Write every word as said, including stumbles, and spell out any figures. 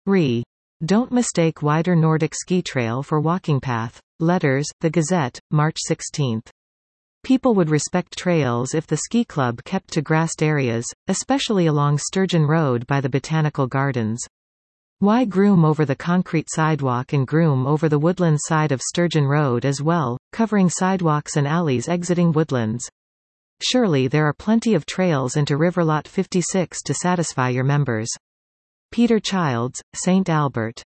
Re. Don't mistake wider Nordic ski trail for walking path. Letters, The Gazette, March sixteenth. People would respect trails if the ski club kept to grassed areas, especially along Sturgeon Road by the Botanical Gardens. Why groom over the concrete sidewalk and groom over the woodland side of Sturgeon Road as well, covering sidewalks and alleys exiting woodlands? Surely there are plenty of trails into Riverlot fifty-six to satisfy your members. Peter Childs, Saint Albert.